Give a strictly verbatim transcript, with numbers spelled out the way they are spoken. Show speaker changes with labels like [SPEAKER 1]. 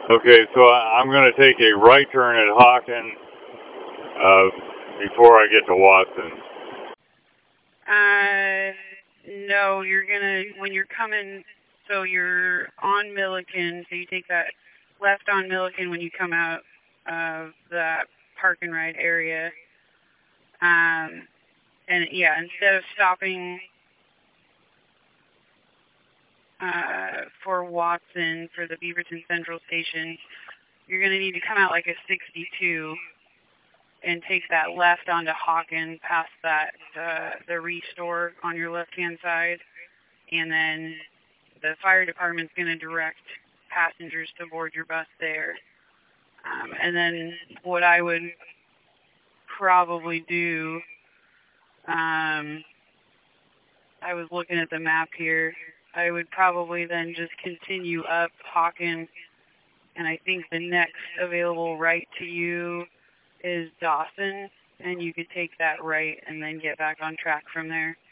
[SPEAKER 1] Okay, so I, I'm going to take a right turn at Hawken uh, before I get to Watson.
[SPEAKER 2] Uh, no, you're gonna, when you're coming, so you're on Milliken, so you take that left on Milliken when you come out of that park and ride area. Um, and yeah, instead of stopping uh, for Watson for the Beaverton Central Station, you're going to need to come out like a sixty-two and take that left onto Hawken past that uh, the Restore on your left-hand side. And then the fire department's going to direct passengers to board your bus there. Um, and then what I would probably do, um, I was looking at the map here, I would probably then just continue up Hawken, and I think the next available right to you is Dawson, and you could take that right and then get back on track from there.